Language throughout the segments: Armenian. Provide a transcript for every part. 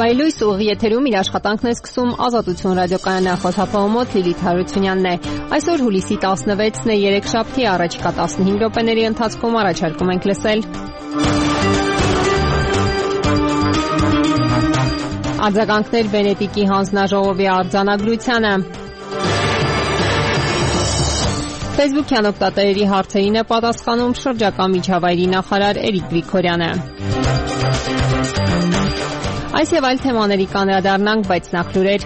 Բայլույս ուղի եթերում իր աշխատանքն է սկսում Ազատություն ռադիոկայանի խոհապահոմոտ Լիլիթ Հարությունյանն է։ Այսօր հուլիսի 16-ն է, երեքշաբթի, առաջիկա 15 րոպեների ընթացքում առաջարկում ենք լսել արձագանքներ Վենետիկի հանձնաժողովի արձանագրությանը։ Facebook-յան օգտատերերի հարցերին է պատասխանում շրջակա միջավայրի նախարար Էրիկ Գրիգորյանը։ Այս եւ այլ թեմաների կանրադառնանք, բայց նախ լուրեր։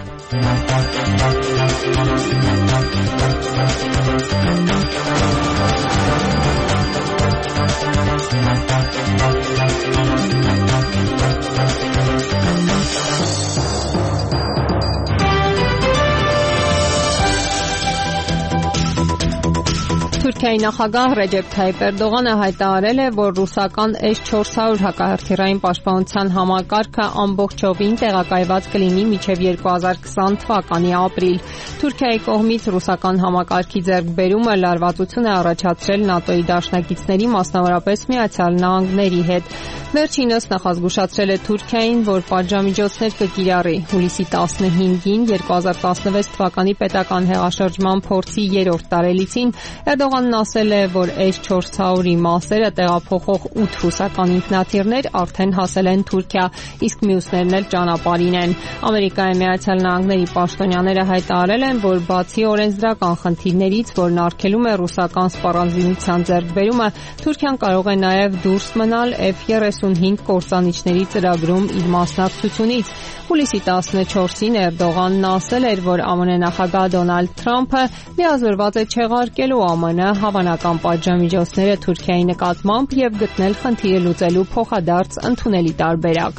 Թուրքիայի նախագահ Ռեջեփ Թայիփ Էրդողանը հայտարարել է, որ ռուսական S-400 հակահրթիռային պաշտպանության համակարգը ամբողջովին տեղակայված կլինի մինչև 2020 թվականի ապրիլ։ Թուրքիայի կողմից ռուսական համակարգի ձեռքբերումը լարվածություն է առաջացրել ՆԱՏՕ-ի դաշնակիցների, մասնավորապես Միացյալ Նահանգների հետ։ Վերջինս նախազգուշացրել է Թուրքիային, որ պատժամիջոցներ կկիրառի։ Հուլիսի 15-ին 2016 թվականի պետական հեղաշրջման փորձի 3-րդ տարելիցին Էրդողանն ասել է, որ S-400-ի մասերը տեղափոխող 8 ռուսական ինքնաթիռներ արդեն հասել են Թուրքիա, իսկ մյուսներն էլ ճանապարհին են։ Ամերիկայի Միացյալ Նահանգների պաշտոնյաները հայտարարել են, որ բացի օրենսդրական խնդիրներից, որն արգելում է ռուսական սպառազինության ձեռքբերումը, Թուրքիան կարող է նաև դուրս մնալ F-35 կործանիչների ծրագրում իր մասնակցությունից։ Հուլիսի 14-ին Էրդողանն ասել էր, որ ԱՄՆ նախագահ Դոնալդ Թրամփը լիազորված է չեղարկելու ԱՄՆ հավանական պատժամիջոցները Թուրքիայի նկատմամբ եւ գտնել խնդիրը լուծելու փոխադարձ ընդունելի տարբերակ։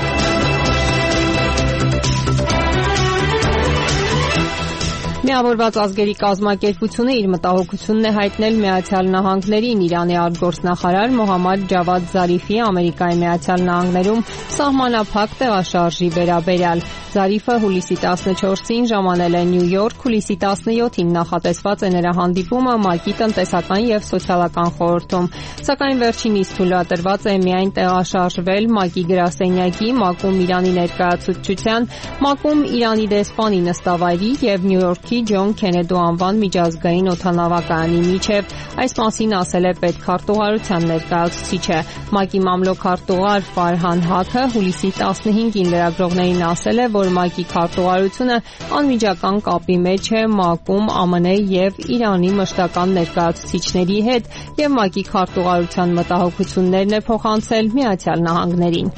Միավորված ազգերի կազմակերպությունը իր մտահոգությունն է հայտնել Միացյալ Նահանգներին Իրանի արտգործնախարար Մոհամմադ Ջավադ Զարիֆի Ամերիկայի Միացյալ Նահանգներում սահմանափակ տեղաշարժի վերաբերյալ։ Զարիֆը հուլիսի 14-ին ժամանել է Նյու Յորք, հուլիսի 17-ին նախատեսված է նրա հանդիպումը ՄԱԿ-ի տնտեսական եւ սոցիալական խորհրդում։ Սակայն վերջինիս թույլատրված է միայն տեղաշարժվել ՄԱԿ-ի գրասենյակի, ՄԱԿ-ում Իրանի ներկայացուցչության, ՄԱԿ-ում Իրանի դեսպանի նստավայրի եւ Նյու Յորքի Ջոն Քենեդու անվան միջազգային օդանավակայանի միջև։ Այս մասին ասել է պետքարտուղարության ներկայացուցիչը։ ՄԱԿ-ի մամլոքարտուղար Ֆարհան Հաքը հուլիսի 15-ին լրագրողներին ասել է, որ ՄԱԿ-ի քարտուղարությունը անմիջական կապի մեջ է ՄԱԿ-ում ԱՄՆ եւ Իրանի մշտական ներկայացուցիչների հետ եւ ՄԱԿ-ի քարտուղարության մտահոգություններն է փոխանցել Միացյալ Նահանգներին։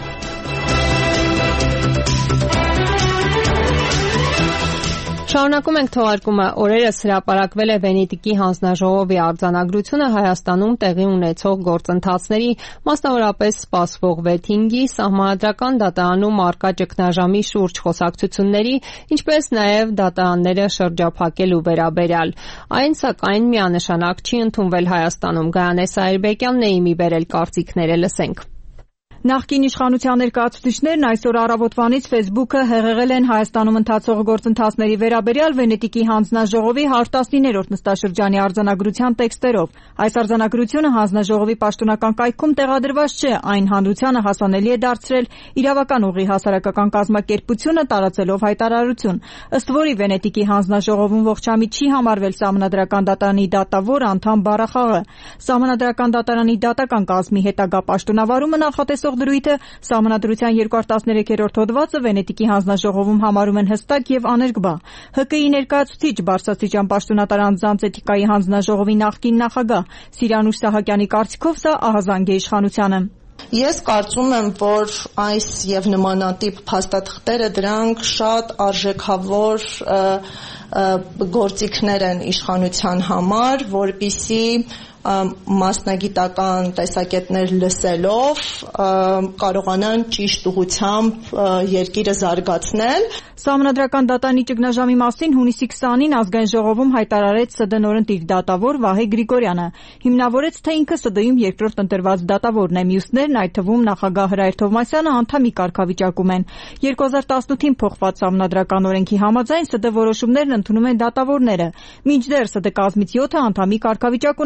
Շարունակում ենք թողարկումը։ Օրերս հրապարակվել է Վենետիկի հանձնաժողովի արձանագրությունը Հայաստանում տեղի ունեցող գործընթացների, մասնավորապես սպասվող վեթինգի, սահմանադրական դատարանում առկա ճգնաժամի շուրջ խոսակցությունների, ինչպես նաև դատարանները շրջափակելու վերաբերյալ։ Այն սակայն միանշանակ չի ընդունվել Հայաստանում։ Գայանե Սահիրբեկյանն է իմի բերել կարծիքները, լսենք։ Նախկին իշխանության ներկայացուցիչներն այսօր առավոտվանից Facebook-ը հեղեղել են Հայաստանում ընթացող գործընթացների վերաբերյալ Վենետիկի հանձնաժողովի 119-րդ նստաշրջանի արձանագրության տեքստերով։ Այս արձանագրությունը հանձնաժողովի պաշտոնական կայքում տեղադրված չէ, այն հանրությանը հասանելի է դարձրել Իրավական ուղի հասարակական կազմակերպությունը տարածելով հայտարարություն, ըստ որի Վենետիկի հանձնաժողովում ողջամիտ չի համարվել Սահմանադրական դատարանի դատավոր անդամ բառախաղը։ Սահմանադրական դատարանի դատական կազմի հետագա պաշտոնավարումը նախատեսող դրույթը Սահմանադրության 213-րդ հոդվածը Վենետիկի հանձնաժողովում համարում են հստակ եւ աներկբա։ ՀԿ-ի ներկայացուցիչ բարձրաստիճան պաշտոնատար անձանց էթիկայի հանձնաժողովի նախկին նախագահ Սիրանուշ Սահակյանի կարծիքով սա ահազանգ է իշխանությանը։ Ես կարծում եմ, որ այս եւ նմանատիպ փաստաթղթերը դրանք շատ արժեքավոր գործիքներ են իշխանության համար, որպիսի մասնագիտական տեսակետներ լսելով կարողանան ճիշտ ուղղությամբ երկիրը զարգացնել։ Սահմանադրական դատարանի ճգնաժամի մասին հունիսի 20-ին ազգային ժողովում հայտարարեց ՍԴ նորընտիր դատավոր Վահե Գրիգորյանը։ Հիմնավորեց, թե ինքը ՍԴ-ում երկրորդ ընտրված դատավորն է, մյուսներն, այդ թվում նախագահ Հրայր Թովմասյանը, անդամի կարգավիճակում են։ 2018-ին փոխված սահմանադրական օրենքի համաձայն ՍԴ որոշումներն ընդունում են դատավորները։ Մինչդեռ ՍԴ կազմից 7-ը անդամի կարգավիճակ ունեն եւ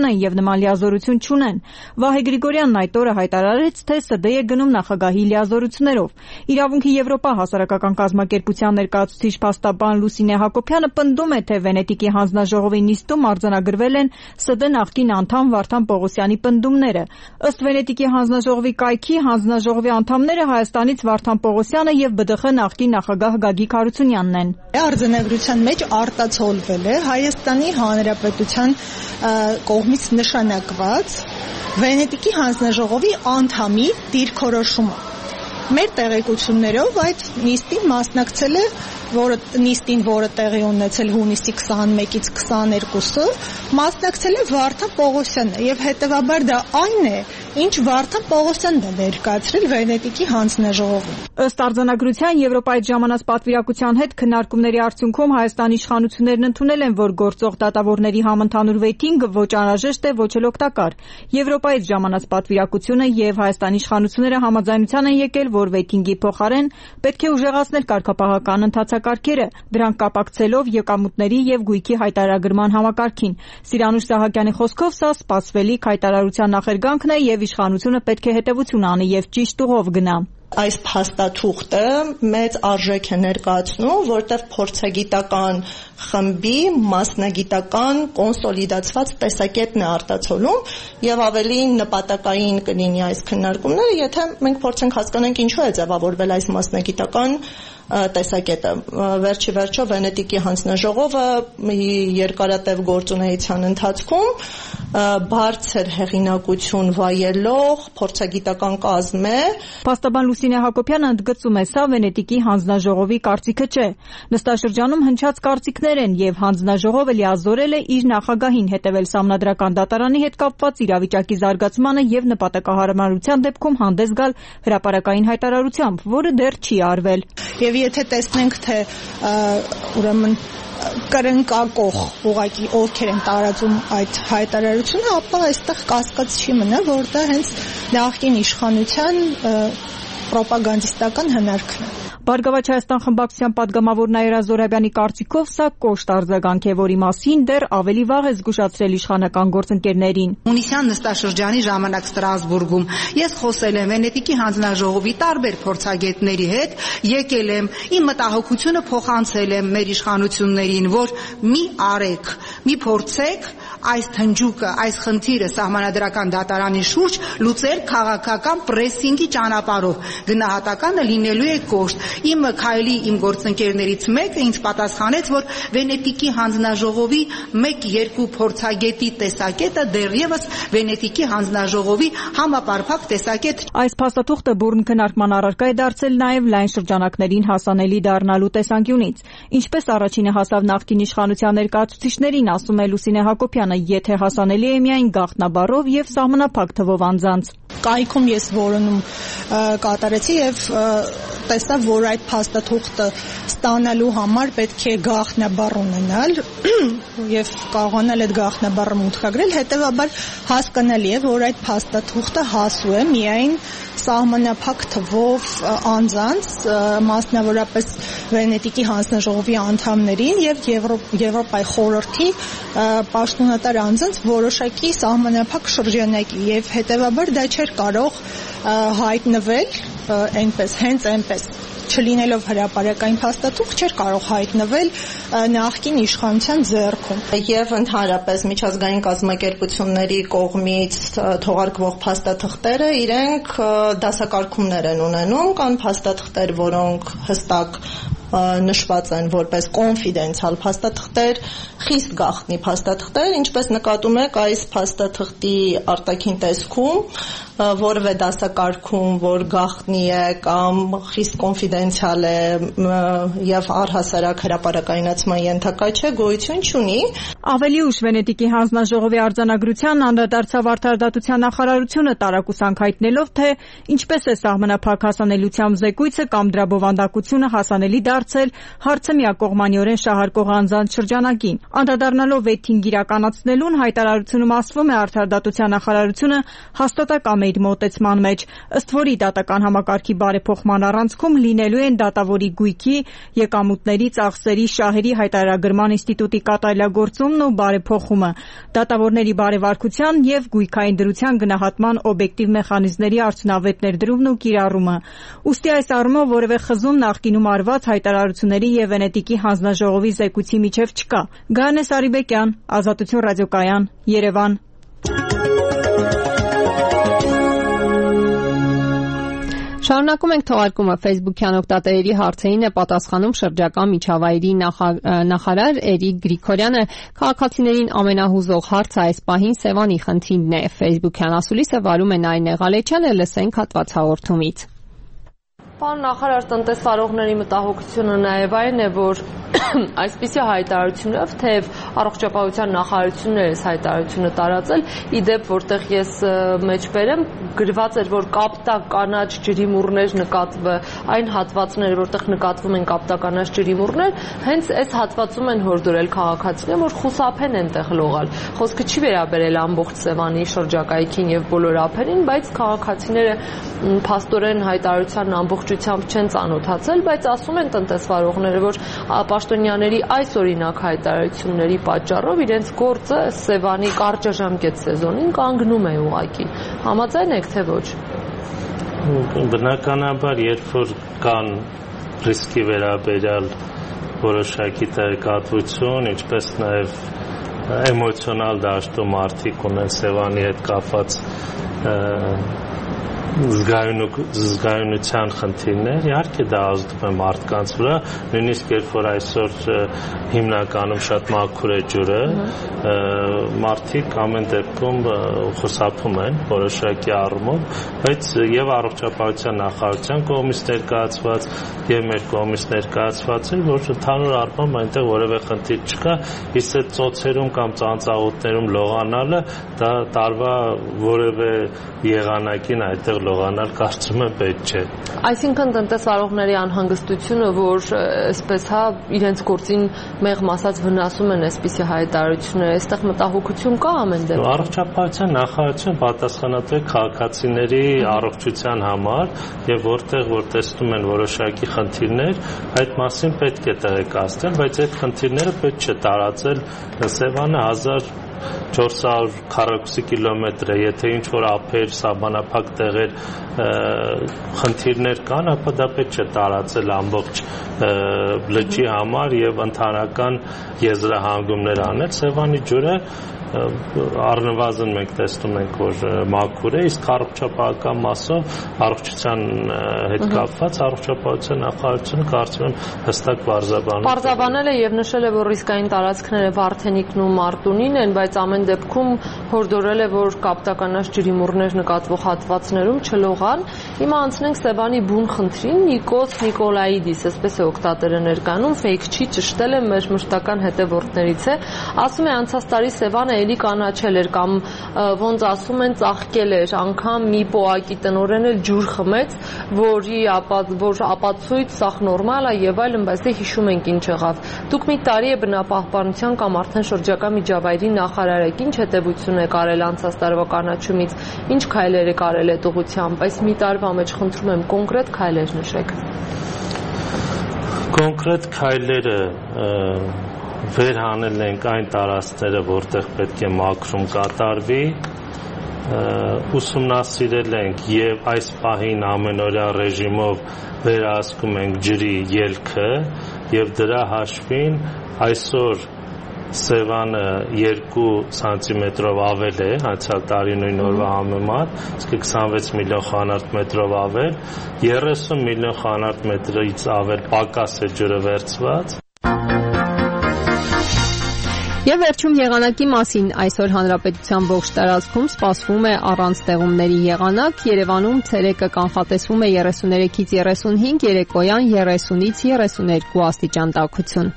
նման լիազորություն չունեն։ Վահե Գրիգորյանն այդ օրը հայտարարեց, թե ՍԴ է գնում նախագահի լիազորություններով։ Իրավունքի Եվրոպա հասարակական կազմակերպության ներկայացուցիչ փաստաբան Լուսինե Հակոբյանը պնդում է, թե Վենետիկի հանձնաժողովի նիստում արձանագրվել են ՍԴ նախկին անդամ Վարդան Պողոսյանի պնդումները։ Ըստ Վենետիկի հանձնաժողովի կայքի, հանձնաժողովի անդամները Հայաստանից Վարդան Պողոսյանը եւ ԲԴԽ նախկին նախագահ Գագիկ Հարությունյանն են։ Արձանագրության մեջ արտացոլվել է Հայաստանի Հանրապետության կողմից նշանակված Վենետիկի հանձնաժողովի անդամի դիրքորոշումը։ Մեր տեղեկություններով այդ նիստին մասնակցել է որը տեղի ունեցել հունիսի 21-ից 22-ը, մասնակցել է Վարդան Պողոսյանը եւ հետեւաբար դա այն է, ինչ Վարդան Պողոսյանն է ներկայացրել Վենետիկի հանձնաժողովին։ Ըստ արձանագրության Եվրոպայից ժամանած պատվիրակության հետ քննարկումների արդյունքում Հայաստանի իշխանություններն ընդունել են, որ գործող դատավորների համընդհանուր վեյթինգը ոչ անհրաժեշտ է, ոչ էլ օգտակար։ Եվրոպայից ժամանած պատվիրակությունը եւ Հայաստանի իշխանությունները համաձայնության են եկել, որ վեյթինգի փոխարեն պետք է ուժեղացնել կարգապահական ընթացակարգերը, դրանք կապակցելով եկամուտների եւ գույքի հայտարարագրման համակարգին։ Սիրանուշ Սահակյանի խոսքով սա սպասվելիք հայտարարության նախերգանքն է եւ իշխանությունը պետք է հետեւություն անի եւ ճիշտ ուղով գնա։ Այս փաստաթուղթը մեծ արժեք է ներկայացնում, որտեղ փորձագիտական խմբի մասնագիտական կոնսոլիդացված տեսակետն է արտացոլում եւ ավելի նպատակային կլինի այս քննարկումները, եթե մենք փորձենք հասկանանք ինչու է ձևավորվել այս մասնագիտական տեսակետը։ Վերջի վերջո Վենետիկի հանձնաժողովը երկարատև գործունեության ընթացքում բարձր հեղինակություն վայելող փորձագիտական կազմ է։ Փաստաբան Լուսինե Հակոբյանը ընդգծում է, սա Վենետիկի հանձնաժողովի կարծիքը չէ։ Նստաշրջանում հնչած կարծիքներ են եւ հանձնաժողովը լիազորել է իր նախագահին հետեւել Սահմանադրական դատարանի հետ կապված իրավիճակի զարգացմանը եւ նպատակահարմարության դեպքում հանդես գալ հրապարակային հայտարարությամբ, որը դեռ չի արվել։ Եվ եթե տեսնենք, թե ուրեմն կրնկակող ուղղակի ովքեր են տարածում այդ հայտարարությունը, ապա այստեղ կասկած չի մնա, որ դա հենց նախկին իշխանության պրոպագանդիստական հնարքն է։ Բարգավաճ Հայաստան խմբակցության падգամավոր Նաիրա Զոհրաբյանի կարծիքով սա կոշտ արձագանք է, որի մասին դեռ ավելի վաղ է զգուշացրել իշխանական գործընկերներին։ Հունիսյան նստաշրջանի ժամանակ Ստրասբուրգում ես խոսել եմ Վենետիկի հանձնաժողովի տարբեր փորձագետների հետ, եկել եմ, իմ մտահոգությունը փոխանցել եմ մեր իշխանություններին, որ մի արեք, մի փորձեք այս թնջուկը, այս խնդիրը Սահմանադրական դատարանի շուրջ լուծել քաղաքական պրեսինգի ճանապարհով։ Գնահատականը լինելու է կոշտ։ Իմ քայլի իմ գործընկերներից մեկը ինձ պատասխանեց, որ Վենետիկի հանձնաժողովի 1-2 փորձագետի տեսակետը դեռևս Վենետիկի հանձնաժողովի համապարփակ տեսակետ։ Այս փաստաթուղթը բուռն քննարկման առարկա է դարձել նաև լայն շրջանակներին հասանելի դառնալու տեսանկյունից։ Ինչպես առաջինը հասավ նախկին իշխանության ներկայացուցիչներին, ասում է Լուսինե Հակոբյանը, եթե հասանելի է միայն գաղտնաբառով եւ սահմանափակ թվով անձանց։ Կայքում ես որոնում կատարեցի եւ տեսա, որ այդ փաստաթուղթը ստանալու համար պետք է գաղտնաբառ ունենալ եւ կարողանալ այդ գաղտնաբառը մուտքագրել, հետեւաբար հասկանալի է, որ այդ փաստաթուղթը հասու է միայն սահմանափակ թվով անձանց, մասնավորապես Վենետիկի հանձնաժողովի անդամներին եւ Եվրոպայի խորհրդի պաշտոնատար անձանց որոշակի սահմանափակ շրջանակի եւ հետեւաբար դա չէր կարող հայտնվել հենց այնպես չլինելով հրապարակային փաստաթուղթ չէր կարող հայտնվել նախկին իշխանության ձեռքում։ Եվ ընդհանրապես միջազգային կազմակերպությունների կողմից թողարկվող փաստաթղթերը իրենք դասակարգումներ են ունենում, կան փաստաթղթեր, որոնք հստակ նշված են որպես կոնֆիդենցիալ փաստաթղթեր, խիստ գաղտնի փաստաթղթեր, ինչպես նկատում եք այս փաստաթղթի արտաքին տեսքում որևէ դասակարգում, որ գաղտնի է կամ խիստ կոնֆիդենցիալ է եւ առհասարակ հրապարակայնացման ենթակա չէ, գոյություն չունի։ Ավելի ուշ Վենետիկի հանձնաժողովի արձանագրության անդրադարձավ Արդարադատության նախարարությունը տարակուսանք հայտնելով, թե ինչպես է սահմանափակ հասանելիությամբ զեկույցը կամ դրա բովանդակությունը հասանելի դարձել հարցը միակողմանիորեն շահարկող անձանց շրջանակին։ Անդրադառնալով վեթինգ իրականացնելուն հայտարարությունում ասվում է Արդարադատության նախարարությունը հաստատակ է իր մոտեցման մեջ, ըստ որի դատական համակարգի բարեփոխման առանցքում լինելու են դատավորի գույքի, եկամուտների, ծախսերի, շահերի հայտարարագրման ինստիտուտի կատարելագործումն ու բարեփոխումը, դատավորների բարեվարկության և գույքային դրության գնահատման օբյեկտիվ մեխանիզմների արդյունավետ ներդրումն ու կիրառումը։ Ուստի այս առումով որևէ խզում նախկինում արված հայտարարությունների և Վենետիկի հանձնաժողովի զեկույցի միջև չկա։ Գայանե Սարիբեկյան, Ազատություն ռադիոկայան, Երևան։ Շարունակում ենք թողարկումը Facebook-յան օգտատերերի հարցերին է պատասխանում շրջակա միջավայրի նախարար Էրիկ Գրիգորյանը։ Քաղաքացիներին ամենահուզող հարցը այս պահին Սևանի խնդիրն է։ Facebook-յան ասուլիսը վարում է Նարինե Ղալեչյանը, լսենք հատվածհաղորդումից։ Պարոն նախարար, տնտեսվարողների մտահոգությունը նաև այն է, որ այսպիսի հայտարարությունով, թեև առողջապահության նախարարությունն էր այս հայտարարությունը տարածել, ի դեպ, որտեղ ես մեջբերեմ, գրված էր, որ կապտակ կանաչ ջրիմուռներ այն հատվածները, որտեղ նկատվում են կապտակ կանաչ ջրիմուռներ, հենց այս հատվածում են հորդորել քաղաքացիները, որ խուսափեն այնտեղ լողալ։ Խոսքը չի վերաբերել ամբողջ Սևանի շրջակայքին եւ բոլոր ափերին, բայց քաղաքացիները փաստորեն հայտարարության ամբողջությամբ չեն ծանոթացել, բայց ասում են տնտեսվարողները, որ պաշտոնյաների այս օրինակ հայտարարությունների պատճառով իրենց գործը Սևանի կարճաժամկետ սեզոնին կանգնում է ուղղակի։ Համաձայն եք, թե ոչ։ Բնականաբար, երբ որ կան ռիսկի վերաբերյալ որոշակի տեղեկատվություն, ինչպես նաև էմոցիոնալ դաշտում մարդիկ ունեն Սևանի հետ կապված զգայունության խնդիրներ, իհարկե դա ազդում է մարդկանց վրա, նույնիսկ երբ որ այսօր հիմնականում շատ մաքուր է ջուրը, մարդիկ ամեն դեպքում խուսափում են որոշակի առումով, բայց եւ առողջապահության նախարարության կողմից ներկայացված եւ մեր կողմից ներկայացված է, որ ընդհանուր առմամբ այնտեղ որևէ խնդիր չկա, իսկ այդ ծոցերում կամ ծանծաղուտներում լողանալը դա տարվա որևէ եղանակին այդտեղ լողանալ կարծում եմ պետք չէ։ Այսինքն տնտեսվարողների անհանգստությունը, որ այսպես իրենց գործին մեղմ ասած վնասում են այսպիսի հայտարարությունները, այստեղ մտահոգություն կա ամեն դեպքում։ Առողջապահության նախարարությունը պատասխանատու է քաղաքացիների առողջության համար եւ որտեղ որ տեսնում են որոշակի խնդիրներ, այդ մասին պետք է տեղեկացնել, բայց այդ խնդիրները պետք չէ տարածել Սևանը 1400 քառակուսի կիլոմետր է, եթե ինչ-որ ափեր, սահմանափակ տեղեր խնդիրներ կան, ապա դա պետք չէ տարածել ամբողջ լճի համար եւ ընդհանրական եզրահանգումներ անել։ Սևանի ջուրը առնվազն մենք տեսնում ենք, որ մաքուր է, իսկ առողջապահական մասով առողջության հետ կապված առողջապահության նախարարությունը կարծում եմ հստակ պարզաբանել է եւ նշել է, որ ռիսկային տարածքները Վարդենիքն ու Մարտունին են, բայց ամեն դեպքում հորդորել է, որ կապտականաշ ջրիմուռներ նկատվող հատվածներում չլողան։ Հիմա անցնենք Սևանի բուն խնդրին, Նիկոս Նիկոլաիդիս, այսպես է օգտատերը ներկայանում, fake չի, ճշտել է, մեր մշտական հետևորդներից է, ասում է անցած տարի Սևանը էլի կանաչել էր կամ ոնց ասում են ծաղկել էր, անգամ մի պոակի տնօրեն էլ ջուր խմեց, որ ապացույց սա նորմալ է եւ այլն, բայց դե հիշում ենք ինչ եղավ։ Դուք մի տարի է բնապահպանության կամ արդեն շրջակա միջավայրի նախարար եք, ինչ հետևություն եք արել անցած տարվա կանաչումից, ինչ քայլեր եք արել այդ ուղղությամբ, այս մի տարվա մեջ խնդրում եմ կոնկրետ քայլեր նշեք։ Կոնկրետ քայլերը վերհանել ենք այն տարածքները, որտեղ պետք է մաքրում կատարվի, ուսումնասիրել ենք եւ այս պահին ամենօրյա ռեժիմով վերահսկում ենք ջրի ելքը եւ դրա հաշվին այսօր Սևանը 2 սանտիմետրով ավել է անցյալ տարի նույն օրվա համեմատ, իսկ 26 միլիոն խանարդ մետրով ավել, 30 միլիոն խանարդ մետրից ավել պակաս է ջուրը վերցված։ Եվ վերջում եղանակի մասին այսօր հանրապետության ողջ տարածքում սպասվում է առանց ձեղումների եղանակ, Երևանում ցերեկը կանխատեսվում է 33-ից 35, երեկոյան 30-ից 32 աստիճան տաքություն։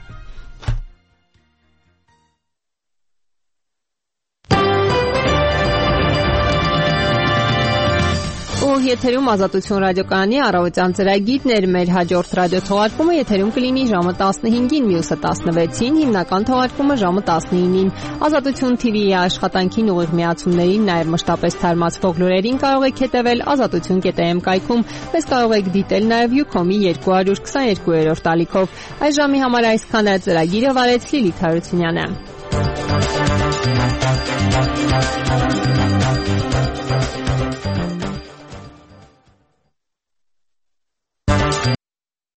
եթերում Ազատություն ռադիոկայանի առավոտյան ծրագիրն էր։ Մեր հաջորդ ռադիոթողարկումը եթերում կլինի ժամը 15-ին, մյուսը 16-ին, հիմնական թողարկումը ժամը 19-ին։ Ազատություն TV-ի աշխատանքին ուղիղ միացումներին, նաև մշտապես թարմացվող լուրերին կարող եք հետևել azatutun.am կայքում։ Մեզ կարող եք դիտել նաև Ucom-ի 222-րդ ալիքով։ Այս ժամի համար այսքան է, ծրագիրը վարեց Լիլիթ Հարությունյանը։